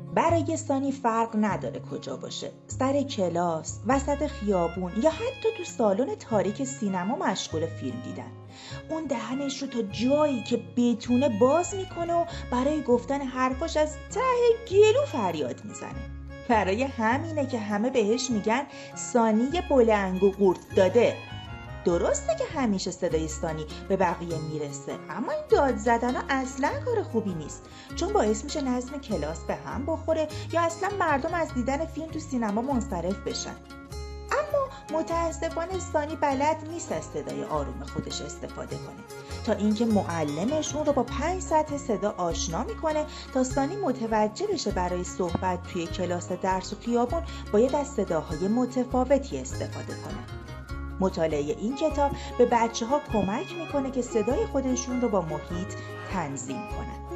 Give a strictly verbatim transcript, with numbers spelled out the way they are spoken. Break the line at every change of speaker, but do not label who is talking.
برای سانی فرق نداره کجا باشه، سر کلاس، وسط خیابون یا حتی تو سالن تاریک سینما مشغول فیلم دیدن. اون دهنش رو تا جایی که بتونه باز میکنه و برای گفتن حرفاش از ته گلو فریاد میزنه. برای همینه که همه بهش میگن سانی بلنگ و قورت داده. درسته که همیشه صدای سانی به بقیه میرسه، اما این داد زدن ها اصلا کار خوبی نیست، چون باعث میشه نظم کلاس به هم بخوره یا اصلا مردم از دیدن فیلم تو سینما منصرف بشن. اما متاسفانه سانی بلد نیست از صدای آروم خودش استفاده کنه، تا اینکه معلمش اون رو با پنج سطح صدا آشنا میکنه تا سانی متوجه بشه برای صحبت توی کلاس درس و خیابون باید از صداهای متفاوتی استفاده کنه. مطالعه این کتاب به بچه‌ها کمک میکنه که صدای خودشون رو با محیط تنظیم کنن.